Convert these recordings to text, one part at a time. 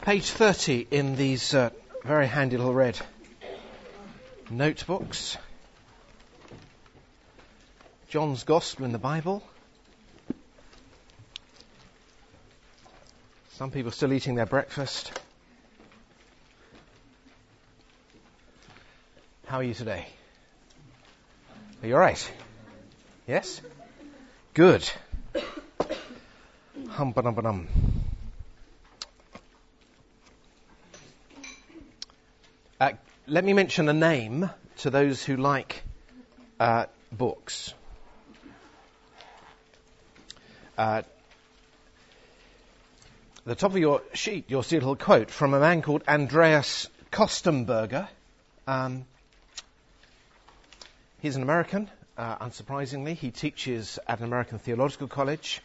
Page 30 in these very handy little red notebooks. John's Gospel in the Bible. Some people still eating their breakfast. How are you today? Are you all right? Yes? Good. Hum-ba-dum-ba-dum. Let me mention a name to those who like books. At the top of your sheet, you'll see a little quote from a man called Andreas Kostenberger. He's an American, unsurprisingly. He teaches at an American theological college.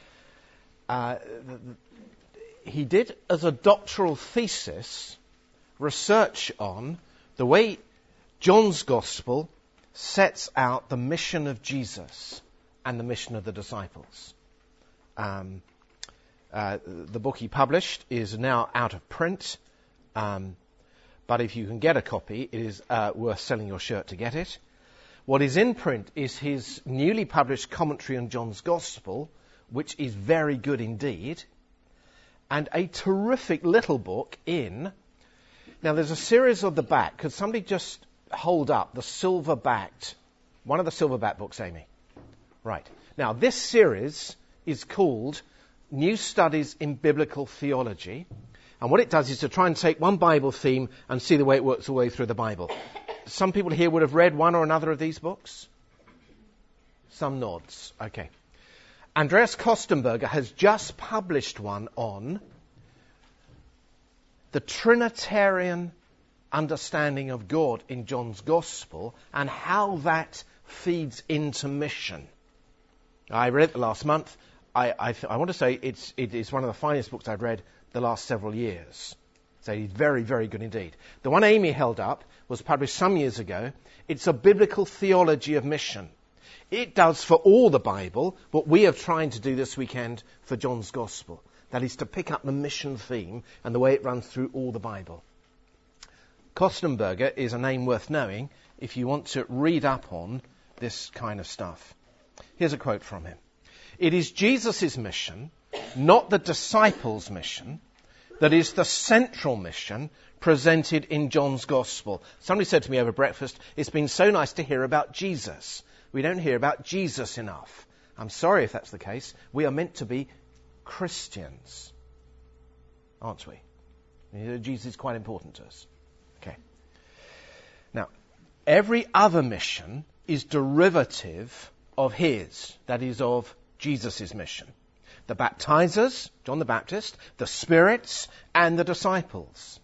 He did, as a doctoral thesis, research on the way John's Gospel sets out the mission of Jesus and the mission of the disciples. The book he published is now out of print, but if you can get a copy, it is worth selling your shirt to get it. What is in print is his newly published commentary on John's Gospel, which is very good indeed, and a terrific little book in... Now, there's a series on the back. Could somebody just hold up the silver-backed, one of the silver-backed books, Amy? Right. Now, this series is called New Studies in Biblical Theology. And what it does is to try and take one Bible theme and see the way it works all the way through the Bible. Some people here would have read one or another of these books? Some nods. Okay. Andreas Kostenberger has just published one on the Trinitarian understanding of God in John's Gospel and how that feeds into mission. I read it last month. I want to say it is one of the finest books I've read the last several years. So it's very, very good indeed. The one Amy held up was published some years ago. It's a biblical theology of mission. It does for all the Bible what we are trying to do this weekend for John's Gospel. That is to pick up the mission theme and the way it runs through all the Bible. Kostenberger is a name worth knowing if you want to read up on this kind of stuff. Here's a quote from him. It is Jesus' mission, not the disciples' mission, that is the central mission presented in John's Gospel. Somebody said to me over breakfast, it's been so nice to hear about Jesus. We don't hear about Jesus enough. I'm sorry if that's the case. We are meant to be Christians, aren't we? Jesus is quite important to us. Okay. Now, every other mission is derivative of his, that is of Jesus' mission. The baptizers, John the Baptist, the spirits, and the disciples.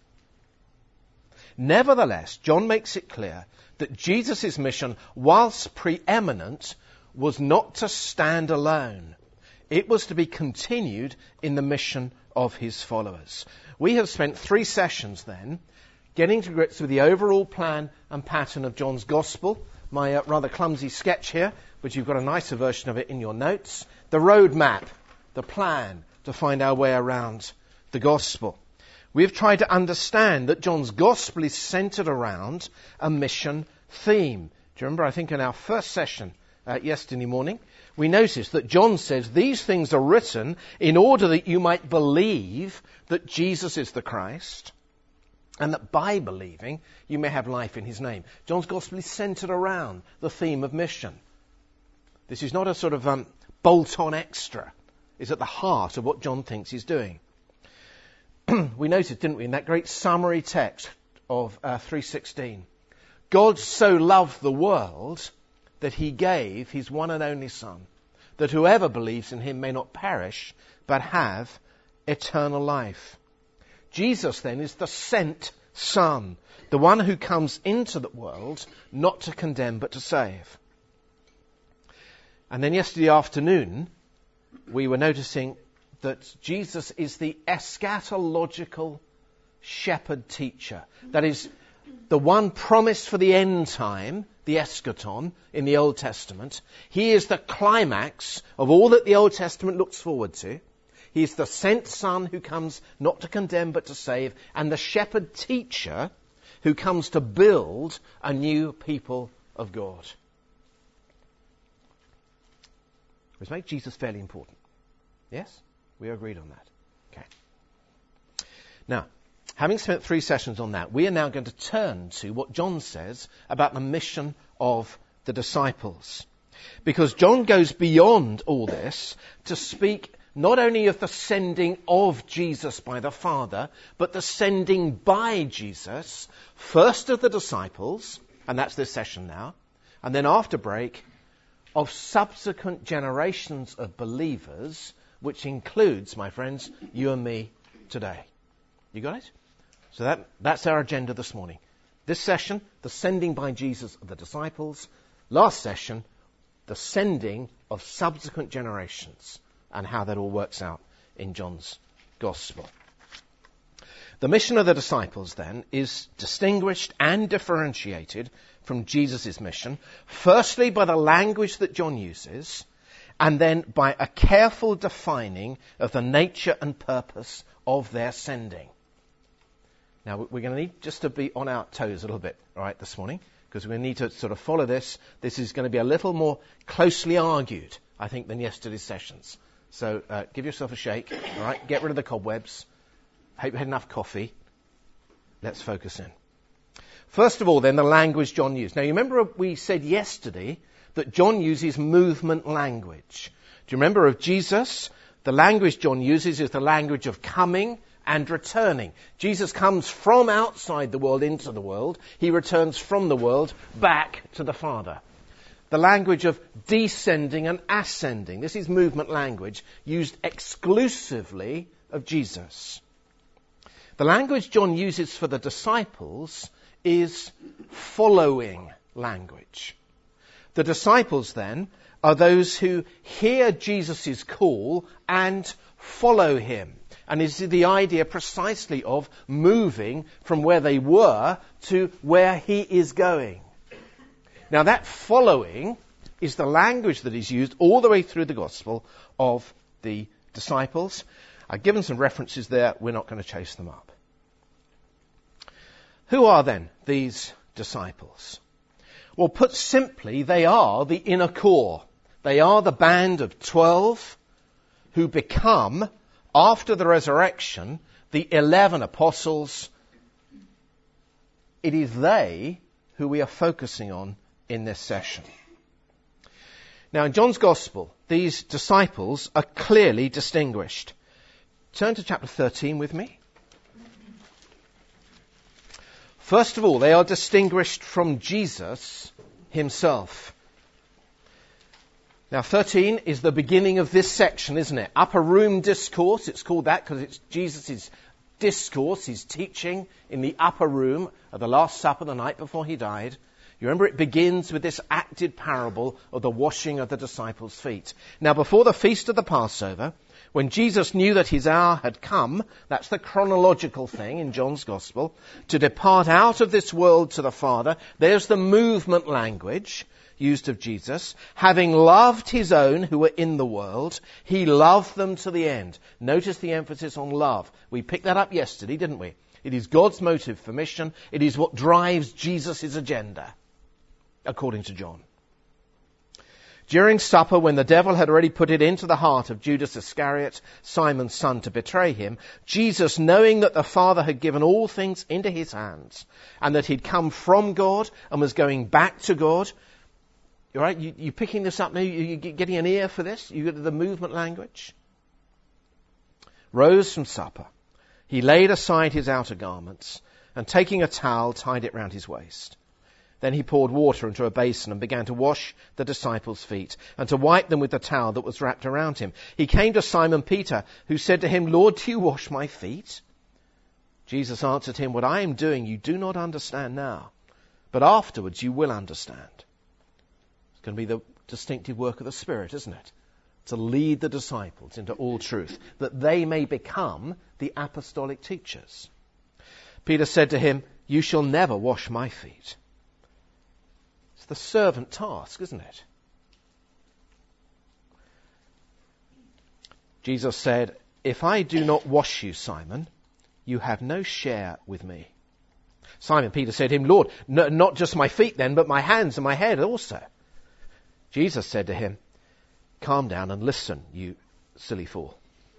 Nevertheless, John makes it clear that Jesus' mission, whilst preeminent, was not to stand alone. It was to be continued in the mission of his followers. We have spent 3 sessions then getting to grips with the overall plan and pattern of John's Gospel. My rather clumsy sketch here, but you've got a nicer version of it in your notes. The roadmap, the plan to find our way around the Gospel. We've tried to understand that John's Gospel is centered around a mission theme. Do you remember, I think in our first session yesterday morning, we noticed that John says these things are written in order that you might believe that Jesus is the Christ, and that by believing you may have life in his name. John's Gospel is centered around the theme of mission. This is not a sort of bolt-on extra. It's at the heart of what John thinks he's doing. We noticed, didn't we, in that great summary text of 3:16, God so loved the world that he gave his one and only Son, that whoever believes in him may not perish, but have eternal life. Jesus, then, is the sent Son, the one who comes into the world, not to condemn, but to save. And then yesterday afternoon, we were noticing that Jesus is the eschatological shepherd teacher. That is, the one promised for the end time, the eschaton, in the Old Testament. He is the climax of all that the Old Testament looks forward to. He's the sent Son who comes not to condemn but to save, and the shepherd teacher who comes to build a new people of God. Which makes Jesus fairly important. Yes? We agreed on that. Okay. Now, having spent 3 sessions on that, we are now going to turn to what John says about the mission of the disciples. Because John goes beyond all this to speak not only of the sending of Jesus by the Father, but the sending by Jesus, first of the disciples, and that's this session now, and then after break, of subsequent generations of believers, which includes, my friends, you and me today. You got it? So that's our agenda this morning. This session, the sending by Jesus of the disciples. Last session, the sending of subsequent generations and how that all works out in John's Gospel. The mission of the disciples, then, is distinguished and differentiated from Jesus' mission, firstly by the language that John uses, and then by a careful defining of the nature and purpose of their sending. Now, we're going to need just to be on our toes a little bit, all right, this morning, because we're going to need to sort of follow this. This is going to be a little more closely argued, I think, than yesterday's sessions. So give yourself a shake, all right? Get rid of the cobwebs. Hope you had enough coffee. Let's focus in. First of all, then, the language John used. Now, you remember we said yesterday that John uses movement language. Do you remember of Jesus? The language John uses is the language of coming and returning. Jesus comes from outside the world into the world. He returns from the world back to the Father. The language of descending and ascending. This is movement language used exclusively of Jesus. The language John uses for the disciples is following language. The disciples, then, are those who hear Jesus' call and follow him. And is the idea precisely of moving from where they were to where he is going. Now that following is the language that is used all the way through the gospel of the disciples. I've given some references there. We're not going to chase them up. Who are then these disciples? Well, put simply, they are the inner core. They are the band of 12 who become, after the resurrection, the 11 apostles. It is they who we are focusing on in this session. Now, in John's Gospel, these disciples are clearly distinguished. Turn to chapter 13 with me. First of all, they are distinguished from Jesus himself. Now, 13 is the beginning of this section, isn't it? Upper room discourse. It's called that because it's Jesus' discourse, his teaching in the upper room of the Last Supper the night before he died. You remember it begins with this acted parable of the washing of the disciples' feet. Now, before the feast of the Passover, when Jesus knew that his hour had come, that's the chronological thing in John's Gospel, to depart out of this world to the Father, there's the movement language used of Jesus. Having loved his own who were in the world, he loved them to the end. Notice the emphasis on love. We picked that up yesterday, didn't we? It is God's motive for mission. It is what drives Jesus' agenda, according to John. During supper, when the devil had already put it into the heart of Judas Iscariot, Simon's son, to betray him, Jesus, knowing that the Father had given all things into his hands, and that he'd come from God and was going back to God. All right, you picking this up now? You getting an ear for this? You get the movement language? Rose from supper. He laid aside his outer garments, and taking a towel, tied it round his waist. Then he poured water into a basin and began to wash the disciples' feet and to wipe them with the towel that was wrapped around him. He came to Simon Peter, who said to him, "Lord, do you wash my feet?" Jesus answered him, "What I am doing you do not understand now, but afterwards you will understand." It's going to be the distinctive work of the Spirit, isn't it? To lead the disciples into all truth, that they may become the apostolic teachers. Peter said to him, "You shall never wash my feet." It's the servant task, isn't it? Jesus said, if I do not wash you, Simon, you have no share with me. Simon Peter said to him, Lord, not just my feet then, but my hands and my head also. Jesus said to him, calm down and listen, you silly fool.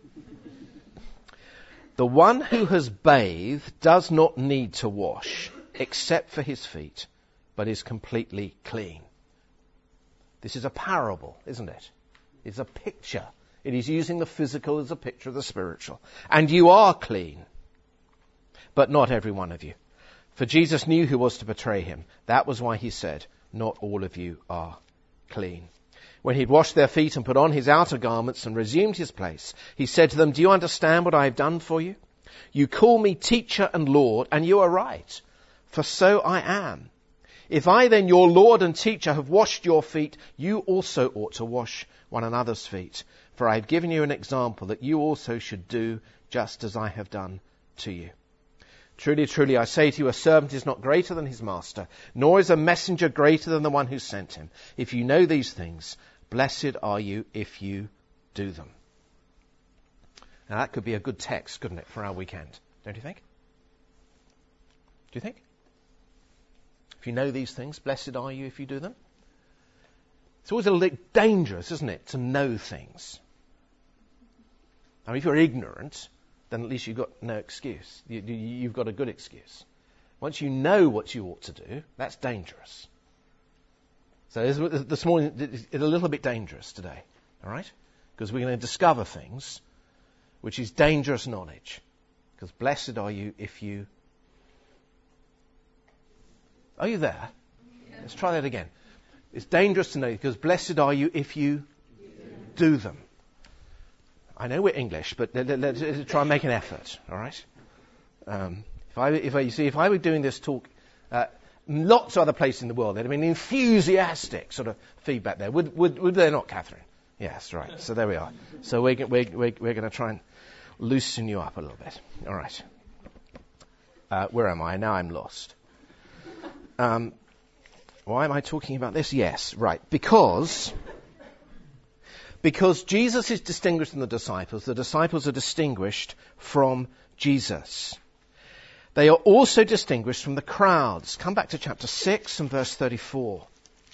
The one who has bathed does not need to wash, except for his feet, but is completely clean. This is a parable, isn't it? It's a picture. It is using the physical as a picture of the spiritual. And you are clean, but not every one of you. For Jesus knew who was to betray him. That was why he said, not all of you are clean. When he'd washed their feet and put on his outer garments and resumed his place, he said to them, do you understand what I have done for you? You call me teacher and Lord, and you are right, for so I am. If I then, your Lord and teacher, have washed your feet, you also ought to wash one another's feet. For I have given you an example that you also should do just as I have done to you. Truly, truly, I say to you, a servant is not greater than his master, nor is a messenger greater than the one who sent him. If you know these things, blessed are you if you do them. Now that could be a good text, couldn't it, for our weekend? Don't you think? Do you think? If you know these things, blessed are you if you do them. It's always a little dangerous, isn't it, to know things. I mean, if you're ignorant, then at least you've got no excuse. You've got a good excuse. Once you know what you ought to do, that's dangerous. So this morning, it's a little bit dangerous today, all right? Because we're going to discover things which is dangerous knowledge. Because blessed are you if you... Are you there? Yeah. Let's try that again. It's dangerous to know because blessed are you if you do them. I know we're English, but let's try and make an effort, all right? If I were doing this talk, lots of other places in the world, there'd have been enthusiastic sort of feedback there. Would there not, Catherine? Yes, right. So there we are. So we're going to try and loosen you up a little bit. All right. Where am I? Now I'm lost. Why am I talking about this? Yes, right. Because Jesus is distinguished from the disciples are distinguished from Jesus. They are also distinguished from the crowds. Come back to chapter 6 and verse 34.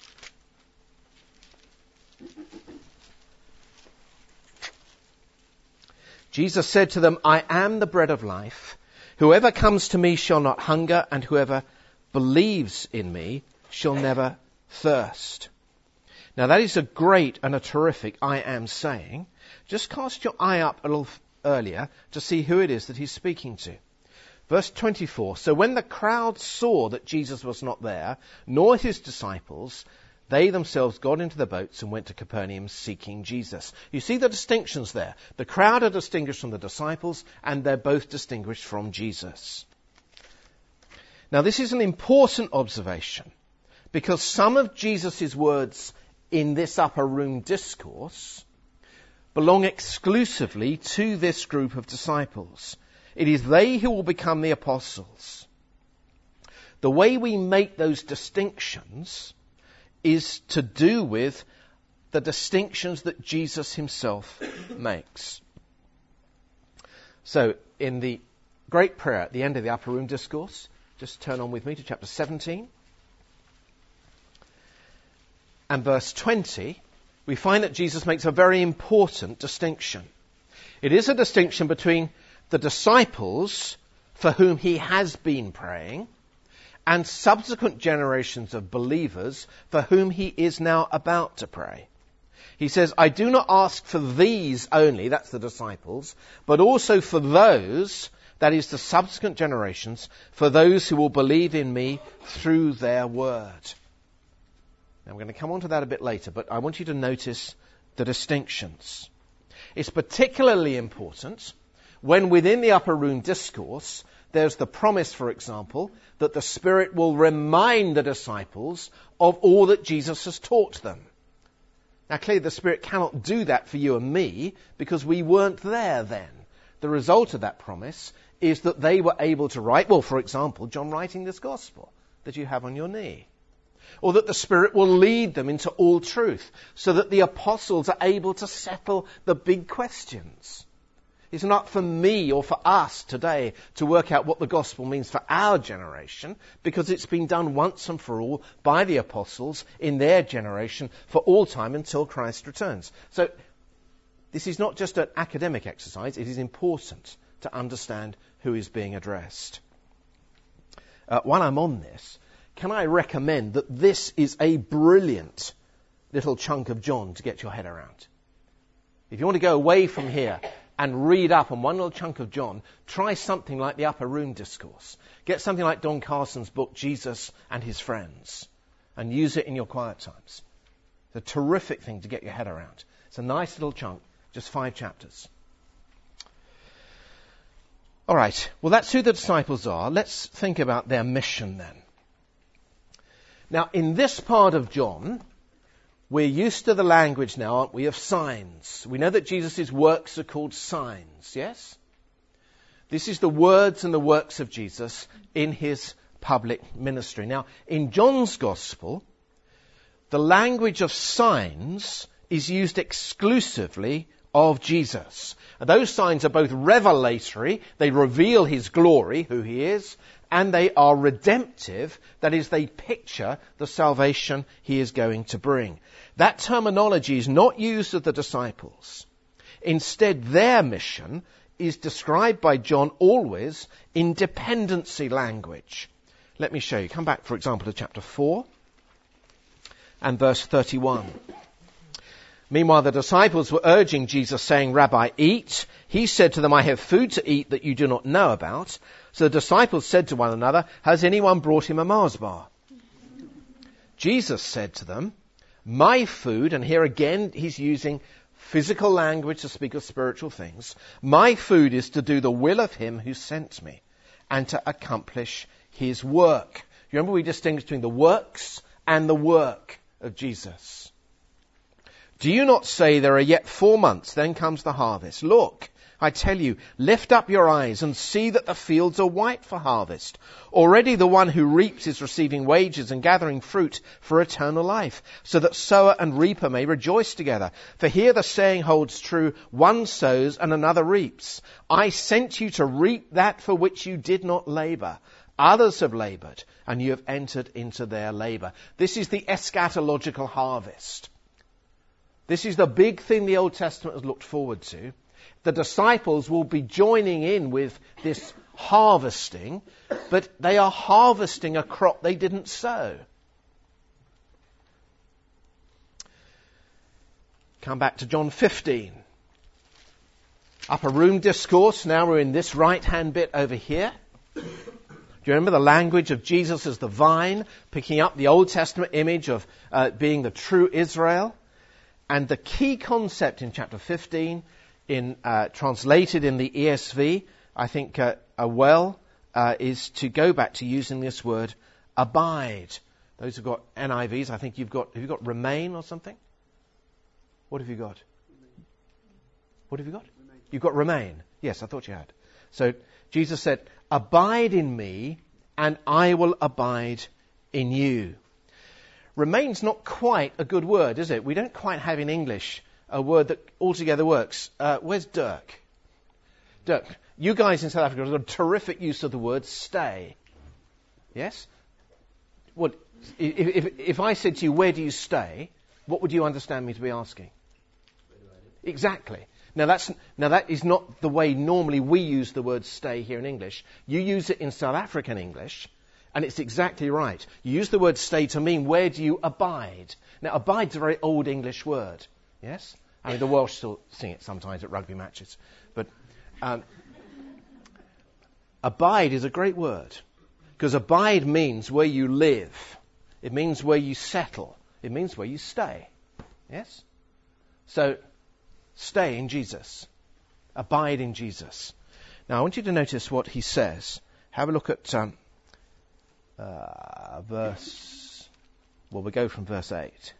Jesus said to them, I am the bread of life. Whoever comes to me shall not hunger, and whoever believes in me shall never thirst. Now that is a great and a terrific I am saying. Just cast your eye up a little earlier to see who it is that he's speaking to. Verse 24, so when the crowd saw that Jesus was not there, nor his disciples, they themselves got into the boats and went to Capernaum seeking Jesus. You see the distinctions there. The crowd are distinguished from the disciples, and they're both distinguished from Jesus. Now this is an important observation, because some of Jesus' words in this upper room discourse belong exclusively to this group of disciples. It is they who will become the apostles. The way we make those distinctions is to do with the distinctions that Jesus himself makes. So, in the great prayer at the end of the upper room discourse, just turn on with me to chapter 17. And verse 20, we find that Jesus makes a very important distinction. It is a distinction between the disciples for whom he has been praying and subsequent generations of believers for whom he is now about to pray. He says, I do not ask for these only, that's the disciples, but also for those, that is the subsequent generations, for those who will believe in me through their word. Now, we're going to come on to that a bit later, but I want you to notice the distinctions. It's particularly important when within the upper room discourse, there's the promise, for example, that the Spirit will remind the disciples of all that Jesus has taught them. Now, clearly, the Spirit cannot do that for you and me because we weren't there then. The result of that promise is that they were able to write, well, for example, John writing this gospel that you have on your knee. Or that the Spirit will lead them into all truth so that the apostles are able to settle the big questions. It's not for me or for us today to work out what the gospel means for our generation, because it's been done once and for all by the apostles in their generation for all time until Christ returns. So this is not just an academic exercise. It is important to understand who is being addressed. While I'm on this, can I recommend that this is a brilliant little chunk of John to get your head around? If you want to go away from here and read up on one little chunk of John, try something like the Upper Room Discourse. Get something like Don Carson's book, Jesus and His Friends, and use it in your quiet times. It's a terrific thing to get your head around. It's a nice little chunk, just 5 chapters. All right, well, that's who the disciples are. Let's think about their mission then. Now, in this part of John, we're used to the language now, aren't we, of signs. We know that Jesus' works are called signs, yes? This is the words and the works of Jesus in his public ministry. Now, in John's Gospel, the language of signs is used exclusively of Jesus. And those signs are both revelatory, they reveal his glory, who he is, and they are redemptive, that is, they picture the salvation he is going to bring. That terminology is not used of the disciples. Instead, their mission is described by John always in dependency language. Let me show you. Come back, for example, to chapter 4 and verse 31. Meanwhile, the disciples were urging Jesus, saying, "Rabbi, eat." He said to them, "I have food to eat that you do not know about." So the disciples said to one another, "Has anyone brought him a Mars bar?" Jesus said to them, "My food," and here again he's using physical language to speak of spiritual things, "my food is to do the will of him who sent me and to accomplish his work." You remember we distinguish between the works and the work of Jesus. "Do you not say there are yet 4 months, then comes the harvest? Look, I tell you, lift up your eyes and see that the fields are white for harvest. Already the one who reaps is receiving wages and gathering fruit for eternal life, so that sower and reaper may rejoice together. For here the saying holds true, one sows and another reaps. I sent you to reap that for which you did not labor. Others have labored, and you have entered into their labor." This is the eschatological harvest. This is the big thing the Old Testament has looked forward to. The disciples will be joining in with this harvesting, but they are harvesting a crop they didn't sow. Come back to John 15. Upper Room Discourse. Now we're in this right-hand bit over here. Do you remember the language of Jesus as the vine, picking up the Old Testament image of being the true Israel? And the key concept in chapter 15, translated in the ESV, I think is to go back to using this word, abide. Those who've got NIVs, I think have you got remain or something? What have you got? What have you got? You've got remain. Yes, I thought you had. So Jesus said, "Abide in me, and I will abide in you." Remain's not quite a good word, is it? We don't quite have in English a word that altogether works. Where's Dirk? Dirk, you guys in South Africa have got a terrific use of the word stay. Yes? Well, if I said to you, "Where do you stay?" what would you understand me to be asking? Exactly. Now that is not the way normally we use the word stay here in English. You use it in South African English, and it's exactly right. You use the word stay to mean, where do you abide? Now, abide's a very old English word, yes? I mean, the Welsh still sing it sometimes at rugby matches. But abide is a great word, because abide means where you live. It means where you settle. It means where you stay, yes? So, stay in Jesus. Abide in Jesus. Now, I want you to notice what he says. Have a look at we go from verse 8.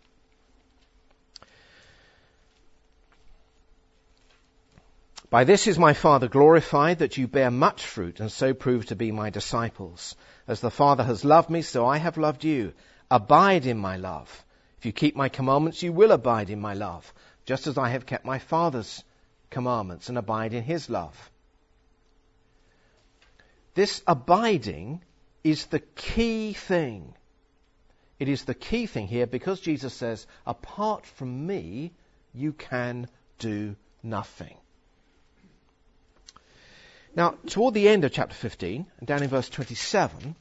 "By this is my Father glorified, that you bear much fruit, and so prove to be my disciples. As the Father has loved me, so I have loved you. Abide in my love. If you keep my commandments, you will abide in my love, just as I have kept my Father's commandments and abide in his love. This abiding is the key thing. It is the key thing here because Jesus says, apart from me, you can do nothing. Now, toward the end of chapter 15, and down in verse 27,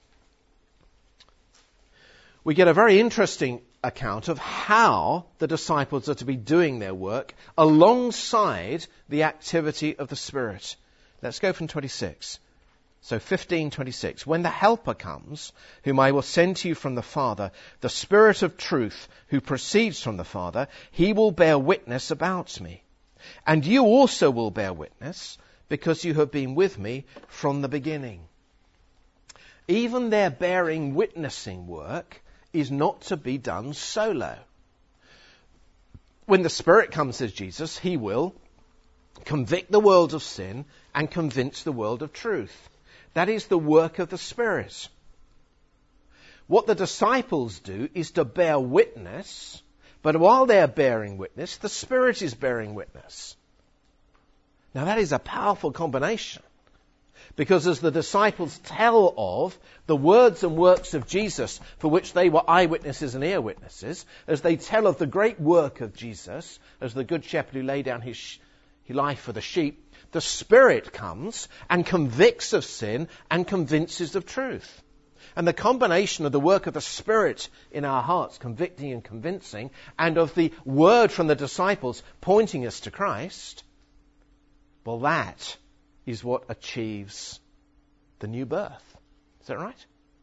we get a very interesting account of how the disciples are to be doing their work alongside the activity of the Spirit. Let's go from 26. So 15:26, when the Helper comes, whom I will send to you from the Father, the Spirit of truth who proceeds from the Father, he will bear witness about me. And you also will bear witness, because you have been with me from the beginning. Even their bearing witnessing work is not to be done solo. When the Spirit comes, says Jesus, he will convict the world of sin and convince the world of truth. That is the work of the Spirit. What the disciples do is to bear witness, but while they're bearing witness, the Spirit is bearing witness. Now that is a powerful combination, because as the disciples tell of the words and works of Jesus, for which they were eyewitnesses and ear witnesses, as they tell of the great work of Jesus, as the good shepherd who laid down his life for the sheep, the Spirit comes and convicts of sin and convinces of truth. And the combination of the work of the Spirit in our hearts, convicting and convincing, and of the word from the disciples pointing us to Christ, well, that is what achieves the new birth. Is that right?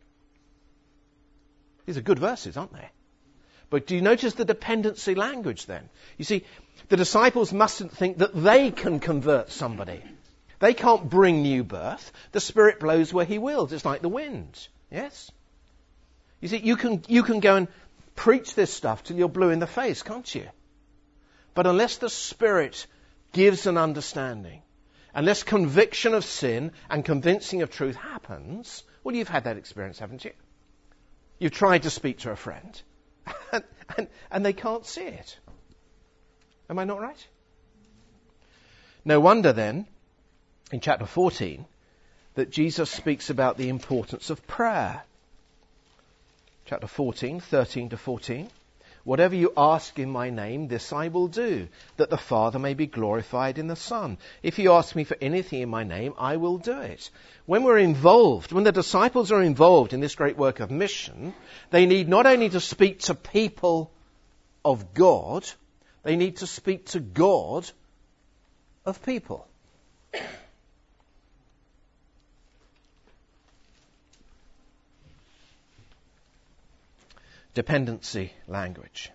These are good verses, aren't they? But do you notice the dependency language then? You see, the disciples mustn't think that they can convert somebody. They can't bring new birth. The Spirit blows where he wills. It's like the wind. Yes? You see, you can go and preach this stuff till you're blue in the face, can't you? But unless the Spirit gives an understanding, unless conviction of sin and convincing of truth happens, well, you've had that experience, haven't you? You've tried to speak to a friend, and they can't see it. Am I not right? No wonder then, in chapter 14, that Jesus speaks about the importance of prayer. Chapter 14, 13 to 14. Whatever you ask in my name, this I will do, that the Father may be glorified in the Son. If you ask me for anything in my name, I will do it. When we're involved, when the disciples are involved in this great work of mission, they need not only to speak to people of God, they need to speak to God of people. Dependency language.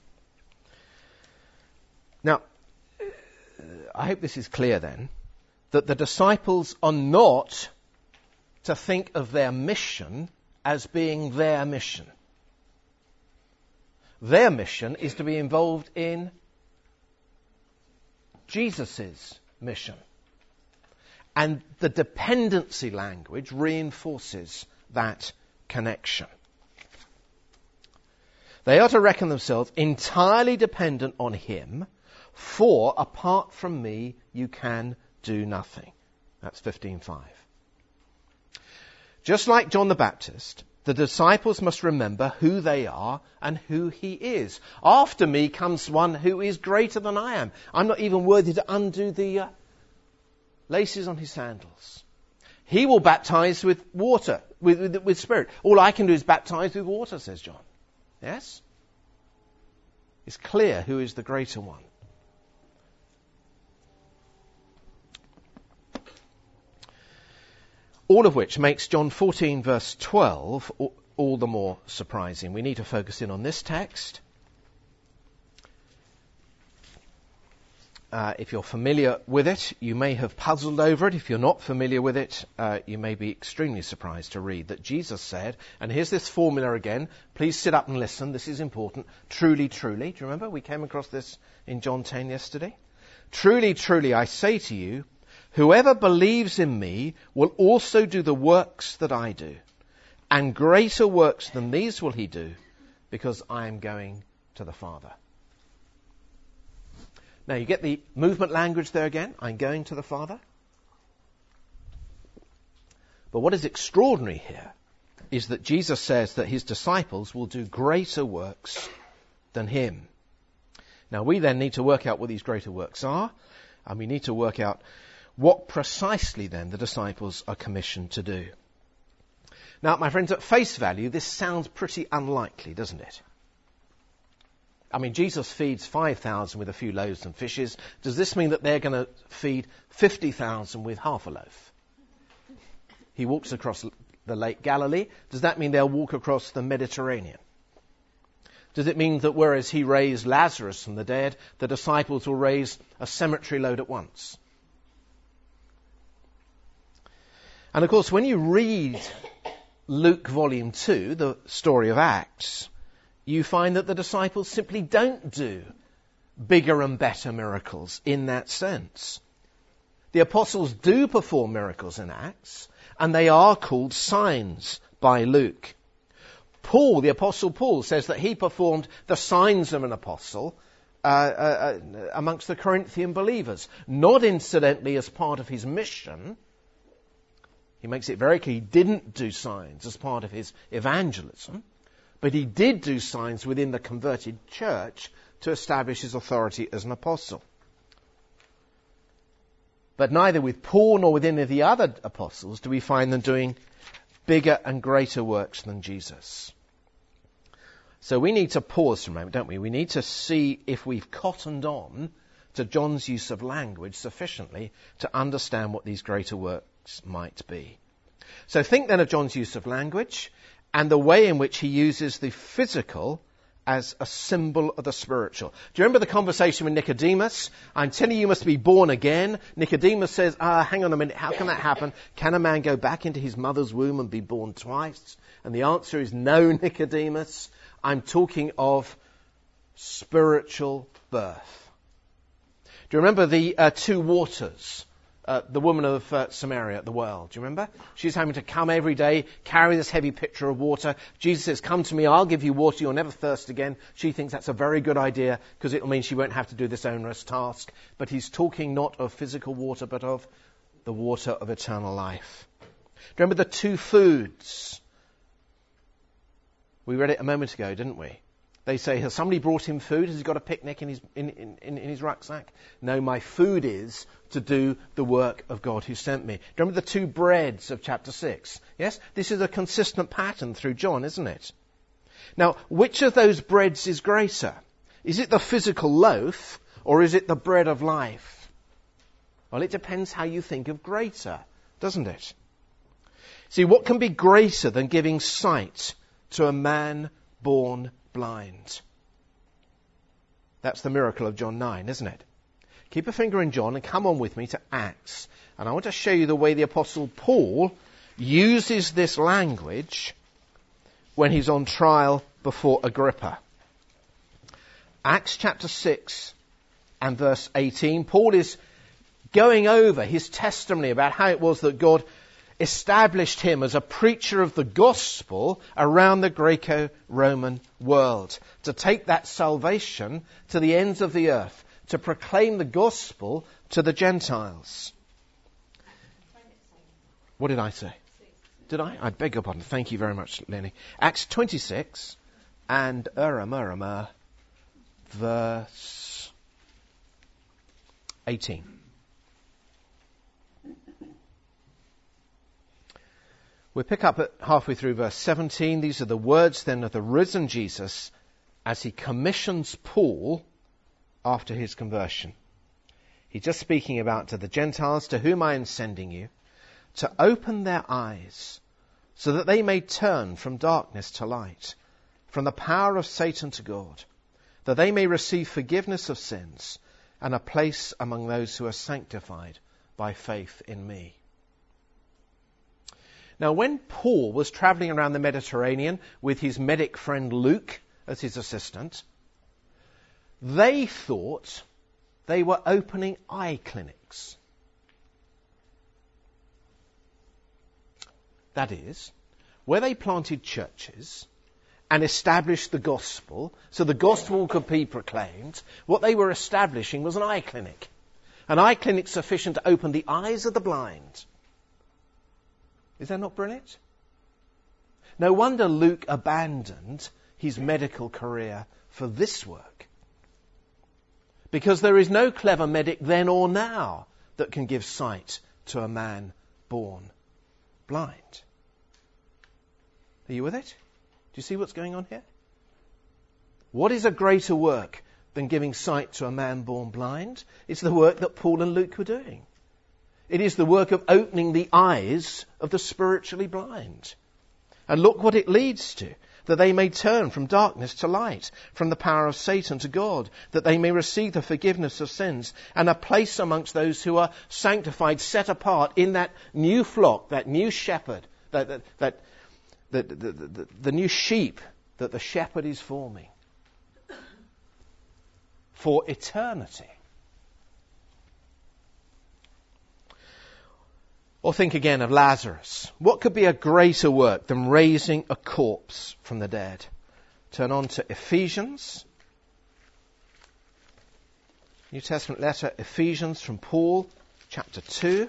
Now, I hope this is clear then, that the disciples are not to think of their mission as being their mission. Their mission is to be involved in Jesus' mission. And the dependency language reinforces that connection. They are to reckon themselves entirely dependent on him, for apart from me you can do nothing. That's 15:5. Just like John the Baptist, the disciples must remember who they are and who he is. After me comes one who is greater than I am. I'm not even worthy to undo the laces on his sandals. He will baptize with water, with Spirit. All I can do is baptize with water, says John. Yes? It's clear who is the greater one. All of which makes John 14 verse 12 all the more surprising. We need to focus in on this text. If you're familiar with it, you may have puzzled over it. If you're not familiar with it, you may be extremely surprised to read that Jesus said, and here's this formula again, please sit up and listen, this is important, truly, truly. Do you remember? We came across this in John 10 yesterday. Truly, truly, I say to you, whoever believes in me will also do the works that I do, and greater works than these will he do, because I am going to the Father. Now you get the movement language there again. I'm going to the Father. But what is extraordinary here is that Jesus says that his disciples will do greater works than him. Now we then need to work out what these greater works are, and we need to work out what precisely then the disciples are commissioned to do. Now, my friends, at face value, this sounds pretty unlikely, doesn't it? I mean, Jesus feeds 5,000 with a few loaves and fishes. Does this mean that they're going to feed 50,000 with half a loaf? He walks across the Lake Galilee. Does that mean they'll walk across the Mediterranean? Does it mean that whereas he raised Lazarus from the dead, the disciples will raise a cemetery load at once? And of course, when you read Luke volume 2, the story of Acts, you find that the disciples simply don't do bigger and better miracles in that sense. The apostles do perform miracles in Acts, and they are called signs by Luke. Paul, the apostle Paul, says that he performed the signs of an apostle amongst the Corinthian believers, not incidentally as part of his mission. He makes it very clear he didn't do signs as part of his evangelism, but he did do signs within the converted church to establish his authority as an apostle. But neither with Paul nor with any of the other apostles do we find them doing bigger and greater works than Jesus. So we need to pause for a moment, don't we? We need to see if we've cottoned on to John's use of language sufficiently to understand what these greater works might be. So think then of John's use of language and the way in which he uses the physical as a symbol of the spiritual. Do you remember the conversation with Nicodemus? I'm telling you, you must be born again. Nicodemus says, hang on a minute, how can that happen? Can a man go back into his mother's womb and be born twice? And the answer is no, Nicodemus. I'm talking of spiritual birth. Do you remember the two waters? The woman of Samaria at the well. Do you remember? She's having to come every day, carry this heavy pitcher of water. Jesus says, come to me, I'll give you water, you'll never thirst again. She thinks that's a very good idea because it'll mean she won't have to do this onerous task. But he's talking not of physical water, but of the water of eternal life. Do you remember the two foods? We read it a moment ago, didn't we? They say, has somebody brought him food? Has he got a picnic in his rucksack? No, my food is to do the work of God who sent me. Do you remember the two breads of chapter 6? Yes? This is a consistent pattern through John, isn't it? Now, which of those breads is greater? Is it the physical loaf or is it the bread of life? Well, it depends how you think of greater, doesn't it? See, what can be greater than giving sight to a man born blind? That's the miracle of John 9, isn't it? Keep a finger in John and come on with me to Acts. And I want to show you the way the Apostle Paul uses this language when he's on trial before Agrippa. Acts chapter 6 and verse 18. Paul is going over his testimony about how it was that God established him as a preacher of the gospel around the Greco-Roman world, to take that salvation to the ends of the earth, to proclaim the gospel to the Gentiles. What did I say? Did I? I beg your pardon. Thank you very much, Lenny. Acts 26 and verse 18. We'll pick up at halfway through verse 17. These are the words then of the risen Jesus as he commissions Paul after his conversion. He's just speaking about to the Gentiles, to whom I am sending you, to open their eyes so that they may turn from darkness to light, from the power of Satan to God, that they may receive forgiveness of sins and a place among those who are sanctified by faith in me. Now, when Paul was travelling around the Mediterranean with his medic friend Luke as his assistant, they thought they were opening eye clinics. That is, where they planted churches and establish the gospel, so the gospel could be proclaimed, what they were establishing was an eye clinic. An eye clinic sufficient to open the eyes of the blind. Is that not brilliant? No wonder Luke abandoned his medical career for this work. Because there is no clever medic then or now that can give sight to a man born blind. Are you with it? Do you see what's going on here? What is a greater work than giving sight to a man born blind? It's the work that Paul and Luke were doing. It is the work of opening the eyes of the spiritually blind. And look what it leads to. That they may turn from darkness to light, from the power of Satan to God, that they may receive the forgiveness of sins and a place amongst those who are sanctified, set apart in that new flock, that new shepherd, the new sheep that the shepherd is forming for eternity. Or think again of Lazarus. What could be a greater work than raising a corpse from the dead? Turn on to Ephesians. New Testament letter, Ephesians from Paul, chapter 2.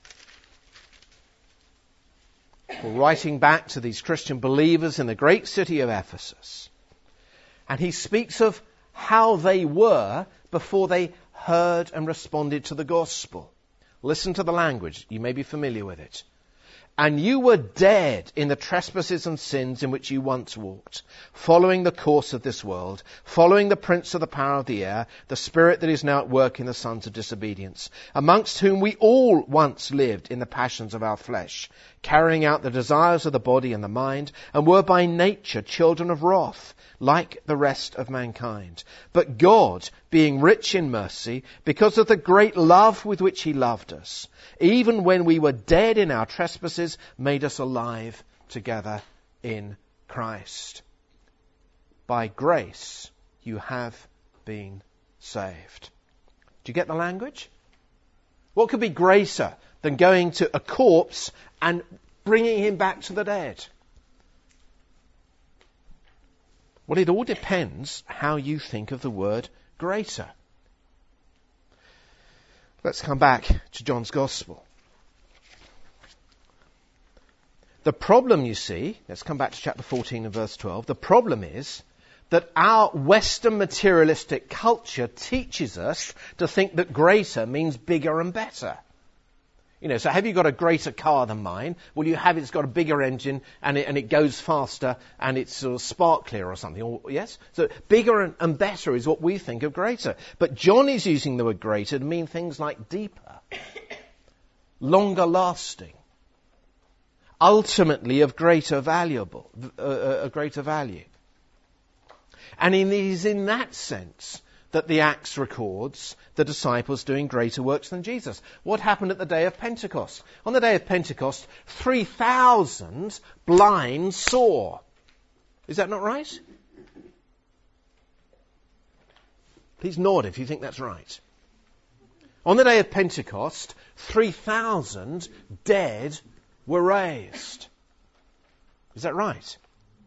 Paul writing back to these Christian believers in the great city of Ephesus. And he speaks of how they were before they heard and responded to the gospel. Listen to the language. You may be familiar with it. And you were dead in the trespasses and sins in which you once walked, following the course of this world, following the prince of the power of the air, the spirit that is now at work in the sons of disobedience, amongst whom we all once lived in the passions of our flesh, carrying out the desires of the body and the mind, and were by nature children of wrath, like the rest of mankind. But God, being rich in mercy, because of the great love with which he loved us, even when we were dead in our trespasses, made us alive together in Christ. By grace you have been saved. Do you get the language? What could be greater than going to a corpse and bringing him back to the dead? Well, it all depends how you think of the word greater. Let's come back to John's Gospel. The problem, you see, let's come back to chapter 14 and verse 12. The problem is that our Western materialistic culture teaches us to think that greater means bigger and better. You know, so have you got a greater car than mine? Well, you have, it's got a bigger engine and it goes faster and it's sort of sparklier or something. Or, yes? So bigger and better is what we think of greater. But John is using the word greater to mean things like deeper, longer lasting, ultimately of greater value. And it is in that sense that the Acts records the disciples doing greater works than Jesus. What happened at the day of Pentecost? On the day of Pentecost, 3,000 blind saw. Is that not right? Please nod if you think that's right. On the day of Pentecost, 3,000 dead were raised. Is that right?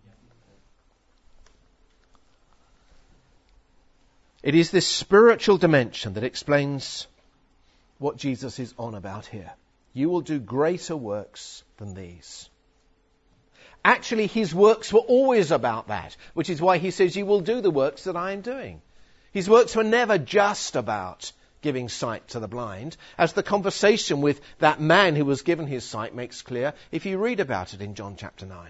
It is this spiritual dimension that explains what Jesus is on about here. You will do greater works than these. Actually, his works were always about that, which is why he says, you will do the works that I am doing. His works were never just about giving sight to the blind, as the conversation with that man who was given his sight makes clear if you read about it in John chapter 9.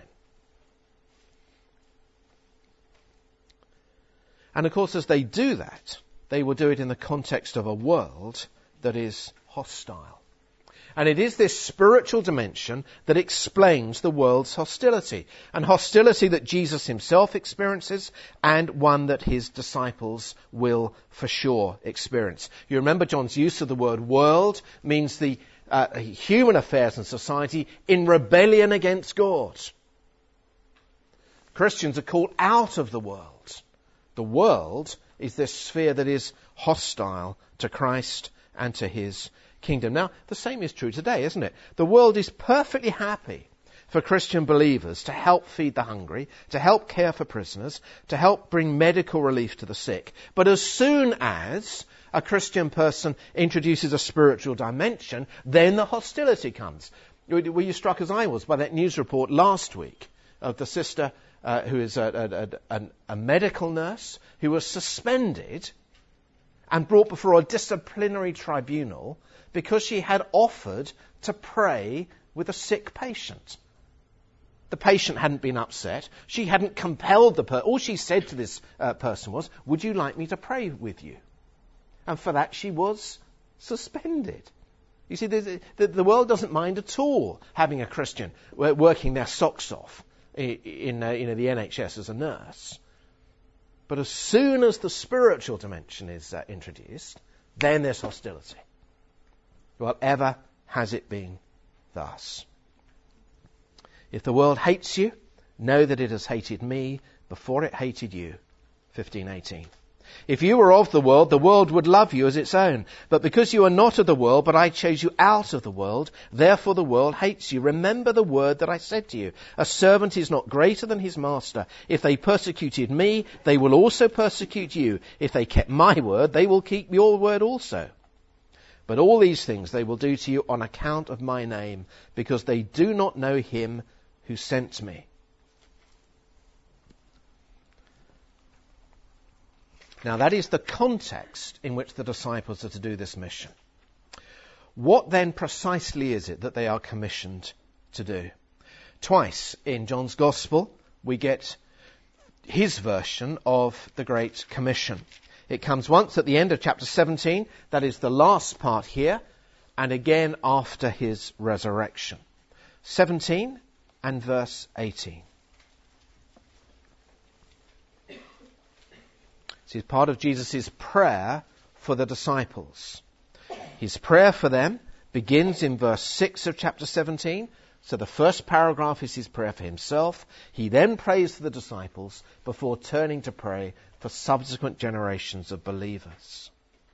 And of course, as they do that, they will do it in the context of a world that is hostile. And it is this spiritual dimension that explains the world's hostility. And hostility that Jesus himself experiences and one that his disciples will for sure experience. You remember John's use of the word world means the human affairs and society in rebellion against God. Christians are called out of the world. The world is this sphere that is hostile to Christ and to his kingdom. Now, the same is true today, isn't it? The world is perfectly happy for Christian believers to help feed the hungry, to help care for prisoners, to help bring medical relief to the sick. But as soon as a Christian person introduces a spiritual dimension, then the hostility comes. Were you struck as I was by that news report last week of the sister who is a medical nurse who was suspended and brought before a disciplinary tribunal because she had offered to pray with a sick patient? The patient hadn't been upset. She hadn't compelled the person. All she said to this person was, "Would you like me to pray with you?" And for that she was suspended. You see, the world doesn't mind at all having a Christian working their socks off in the NHS as a nurse. But as soon as the spiritual dimension is introduced, then there's hostility. Well, ever has it been thus. If the world hates you, know that it has hated me before it hated you. 15:18. If you were of the world would love you as its own. But because you are not of the world, but I chose you out of the world, therefore the world hates you. Remember the word that I said to you. A servant is not greater than his master. If they persecuted me, they will also persecute you. If they kept my word, they will keep your word also. But all these things they will do to you on account of my name, because they do not know him who sent me. Now that is the context in which the disciples are to do this mission. What then precisely is it that they are commissioned to do? Twice in John's Gospel we get his version of the Great Commission. It comes once at the end of chapter 17, that is the last part here, and again after his resurrection. 17 and verse 18. This is part of Jesus' prayer for the disciples. His prayer for them begins in verse 6 of chapter 17. So the first paragraph is his prayer for himself. He then prays for the disciples before turning to pray for subsequent generations of believers.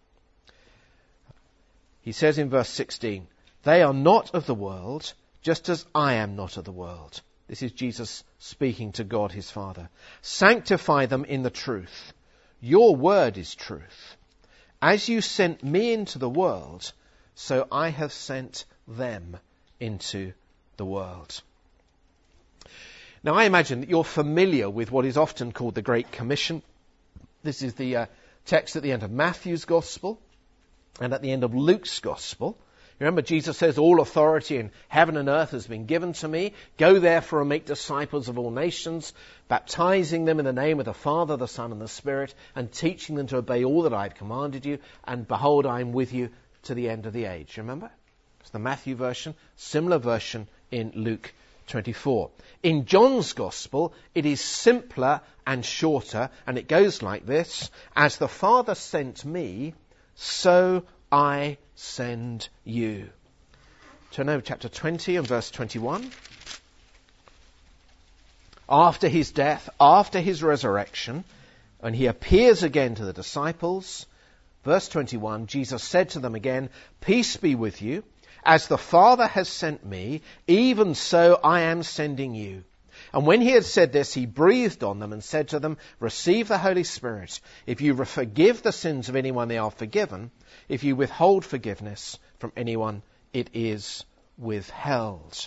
He says in verse 16, "They are not of the world, just as I am not of the world." This is Jesus speaking to God his Father. "Sanctify them in the truth. Your word is truth. As you sent me into the world, so I have sent them into the world." Now I imagine that you're familiar with what is often called the Great Commission. This is the text at the end of Matthew's Gospel and at the end of Luke's Gospel. Remember, Jesus says, "All authority in heaven and earth has been given to me. Go therefore and make disciples of all nations, baptizing them in the name of the Father, the Son, and the Spirit, and teaching them to obey all that I have commanded you. And behold, I am with you to the end of the age." Remember? It's the Matthew version, similar version in Luke 24. In John's Gospel, it is simpler and shorter, and it goes like this: "As the Father sent me, so I send you." Turn over chapter 20 and verse 21. After his death, after his resurrection, when he appears again to the disciples, verse 21, Jesus said to them again, "Peace be with you. As the Father has sent me, even so I am sending you." And when he had said this, he breathed on them and said to them, "Receive the Holy Spirit. If you forgive the sins of anyone, they are forgiven. If you withhold forgiveness from anyone, it is withheld."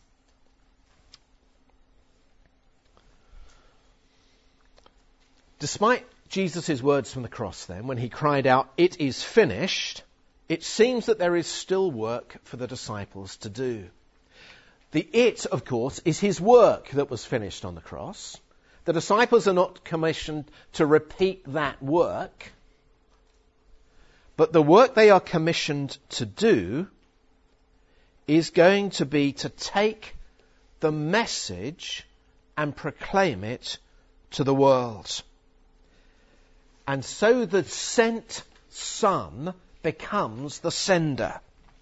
Despite Jesus' words from the cross then, when he cried out, "It is finished," it seems that there is still work for the disciples to do. The "it," of course, is his work that was finished on the cross. The disciples are not commissioned to repeat that work, but the work they are commissioned to do is going to be to take the message and proclaim it to the world. And so the sent Son becomes the sender.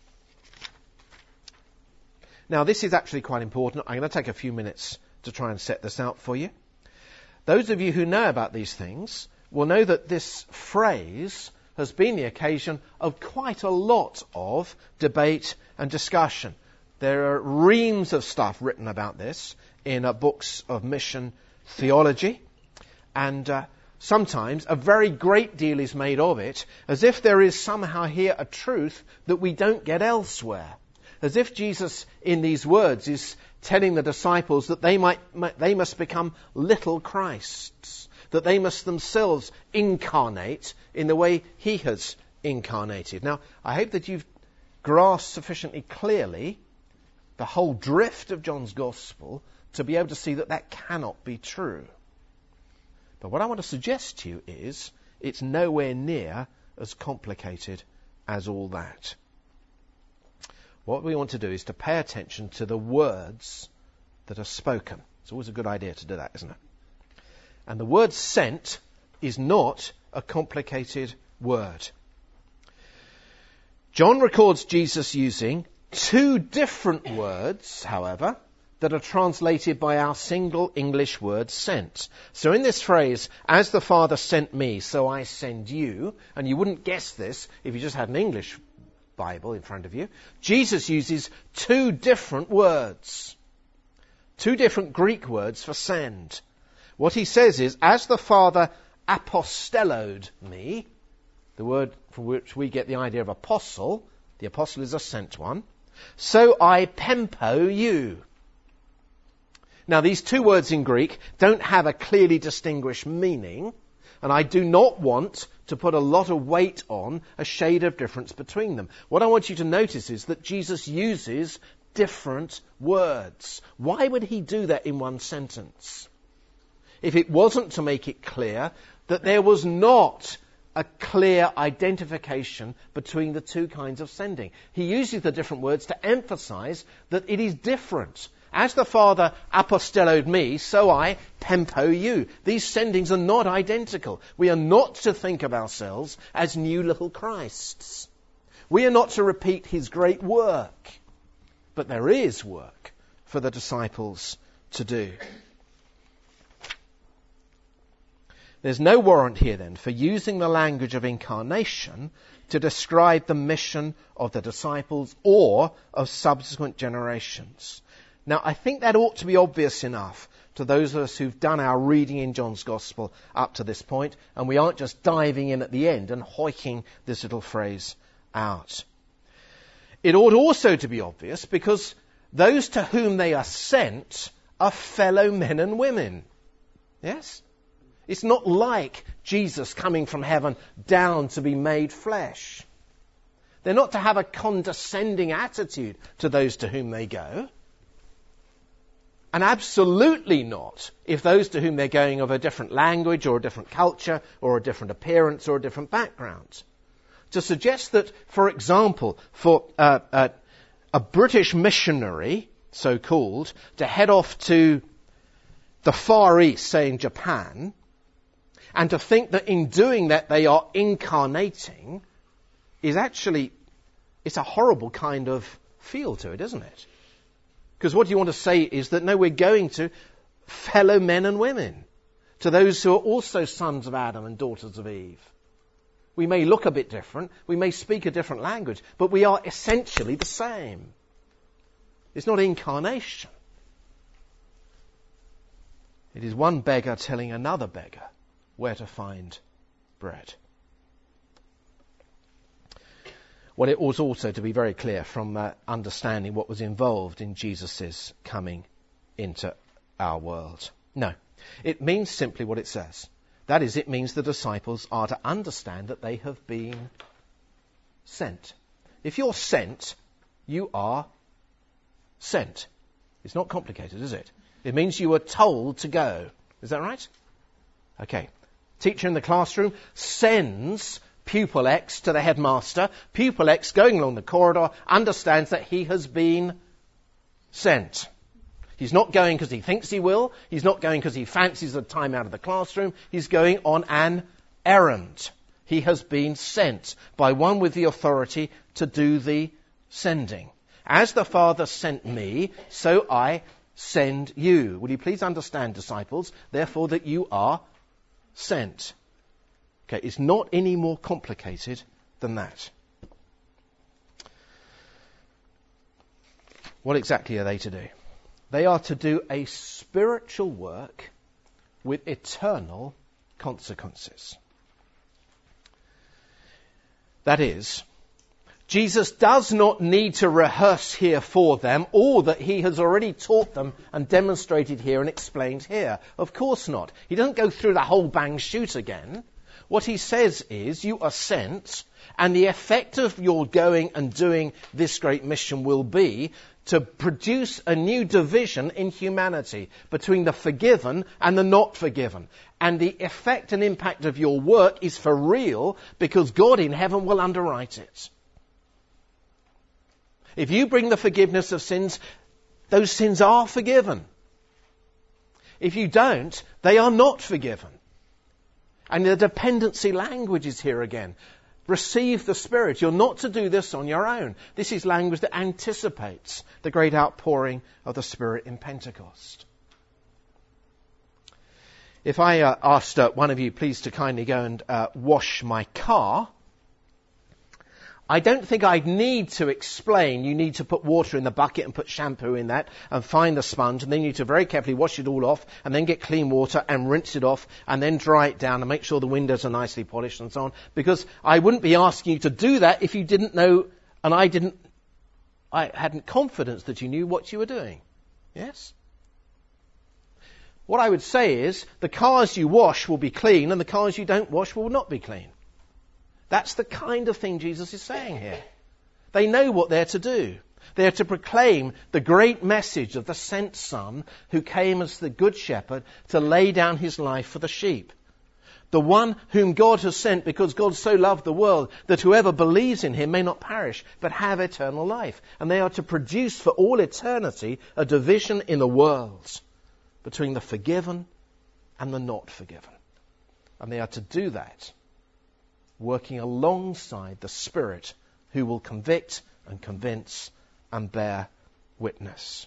Now, this is actually quite important. I'm going to take a few minutes to try and set this out for you. Those of you who know about these things will know that this phrase has been the occasion of quite a lot of debate and discussion. There are reams of stuff written about this in books of mission theology, and sometimes a very great deal is made of it, as if there is somehow here a truth that we don't get elsewhere. As if Jesus, in these words, is telling the disciples that they must become little Christs, that they must themselves incarnate in the way he has incarnated. Now, I hope that you've grasped sufficiently clearly the whole drift of John's Gospel to be able to see that that cannot be true. But what I want to suggest to you is it's nowhere near as complicated as all that. What we want to do is to pay attention to the words that are spoken. It's always a good idea to do that, isn't it? And the word sent is not a complicated word. John records Jesus using two different words, however, that are translated by our single English word sent. So in this phrase, as the Father sent me, so I send you, and you wouldn't guess this if you just had an English Bible in front of you, Jesus uses two different words, two different Greek words for send. What he says is, as the Father apostelloed me, the word from which we get the idea of apostle, the apostle is a sent one, so I pempo you. Now, these two words in Greek don't have a clearly distinguished meaning, and I do not want to put a lot of weight on a shade of difference between them. What I want you to notice is that Jesus uses different words. Why would he do that in one sentence? If it wasn't to make it clear that there was not a clear identification between the two kinds of sending. He uses the different words to emphasize that it is different. As the Father apostelloed me, so I pempo you. These sendings are not identical. We are not to think of ourselves as new little Christs. We are not to repeat his great work. But there is work for the disciples to do. There's no warrant here then for using the language of incarnation to describe the mission of the disciples or of subsequent generations. Now, I think that ought to be obvious enough to those of us who've done our reading in John's Gospel up to this point, and we aren't just diving in at the end and hoiking this little phrase out. It ought also to be obvious because those to whom they are sent are fellow men and women. Yes? It's not like Jesus coming from heaven down to be made flesh. They're not to have a condescending attitude to those to whom they go. And absolutely not if those to whom they're going of a different language or a different culture or a different appearance or a different background. To suggest that, for example, for a British missionary, so-called, to head off to the Far East, say in Japan, and to think that in doing that they are incarnating is actually, it's a horrible kind of feel to it, isn't it? Because what you want to say is that, no, we're going to fellow men and women, to those who are also sons of Adam and daughters of Eve. We may look a bit different, we may speak a different language, but we are essentially the same. It's not incarnation. It is one beggar telling another beggar where to find bread. Well, it was also to be very clear from understanding what was involved in Jesus' coming into our world. No, it means simply what it says. That is, it means the disciples are to understand that they have been sent. If you're sent, you are sent. It's not complicated, is it? It means you were told to go. Is that right? Okay. Teacher in the classroom sends pupil X to the headmaster. Pupil X, going along the corridor, understands that he has been sent. He's not going because he thinks he will. He's not going because he fancies the time out of the classroom. He's going on an errand. He has been sent by one with the authority to do the sending. As the Father sent me, so I send you. Will you please understand, disciples, therefore, that you are sent. Okay, it's not any more complicated than that. What exactly are they to do? They are to do a spiritual work with eternal consequences. That is, Jesus does not need to rehearse here for them all that he has already taught them and demonstrated here and explained here. Of course not. He doesn't go through the whole bang shoot again. What he says is, you are sent, and the effect of your going and doing this great mission will be to produce a new division in humanity between the forgiven and the not forgiven. And the effect and impact of your work is for real, because God in heaven will underwrite it. If you bring the forgiveness of sins, those sins are forgiven. If you don't, they are not forgiven. And the dependency language is here again. Receive the Spirit. You're not to do this on your own. This is language that anticipates the great outpouring of the Spirit in Pentecost. If I asked one of you, please, to kindly go and wash my car, I don't think I'd need to explain you need to put water in the bucket and put shampoo in that and find the sponge, and then you need to very carefully wash it all off and then get clean water and rinse it off and then dry it down and make sure the windows are nicely polished and so on, because I wouldn't be asking you to do that if you didn't know, and I hadn't confidence that you knew what you were doing. Yes? What I would say is the cars you wash will be clean and the cars you don't wash will not be clean. That's the kind of thing Jesus is saying here. They know what they're to do. They're to proclaim the great message of the sent Son who came as the Good Shepherd to lay down his life for the sheep. The one whom God has sent because God so loved the world that whoever believes in him may not perish but have eternal life. And they are to produce for all eternity a division in the world between the forgiven and the not forgiven. And they are to do that working alongside the Spirit who will convict and convince and bear witness.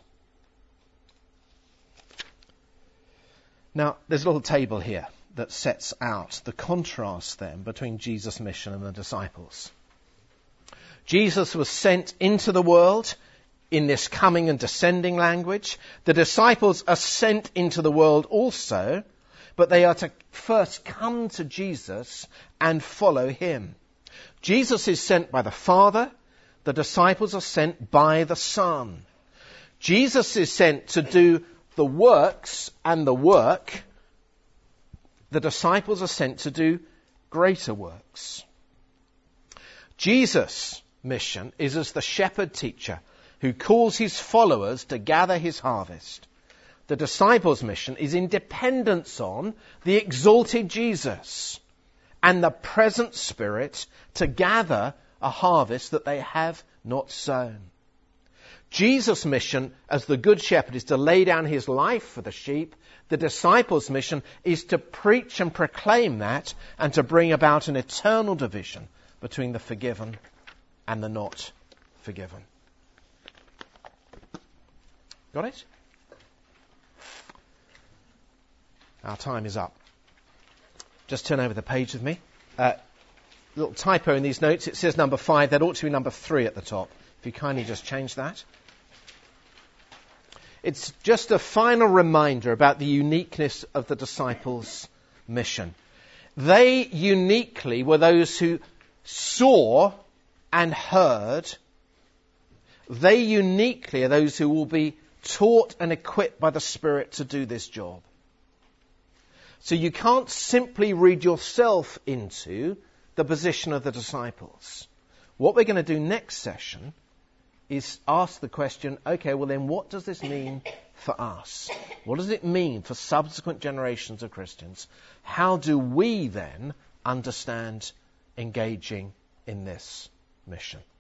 Now, there's a little table here that sets out the contrast then between Jesus' mission and the disciples. Jesus was sent into the world in this coming and descending language. The disciples are sent into the world also, but they are to first come to Jesus and follow him. Jesus is sent by the Father. The disciples are sent by the Son. Jesus is sent to do the works and the work. The disciples are sent to do greater works. Jesus' mission is as the shepherd teacher who calls his followers to gather his harvest. The disciples' mission is in dependence on the exalted Jesus and the present Spirit to gather a harvest that they have not sown. Jesus' mission as the Good Shepherd is to lay down his life for the sheep. The disciples' mission is to preach and proclaim that and to bring about an eternal division between the forgiven and the not forgiven. Got it? Our time is up. Just turn over the page with me. Little typo in these notes. It says number 5. That ought to be number 3 at the top. If you kindly just change that. It's just a final reminder about the uniqueness of the disciples' mission. They uniquely were those who saw and heard. They uniquely are those who will be taught and equipped by the Spirit to do this job. So you can't simply read yourself into the position of the disciples. What we're going to do next session is ask the question, okay, well then what does this mean for us? What does it mean for subsequent generations of Christians? How do we then understand engaging in this mission?